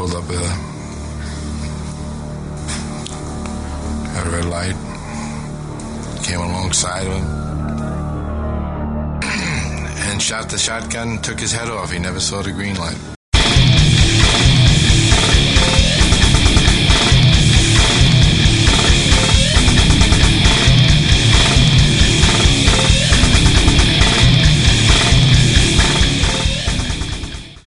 pulled up at a red light, came alongside of him, and shot the shotgun, took his head off. He never saw the green light.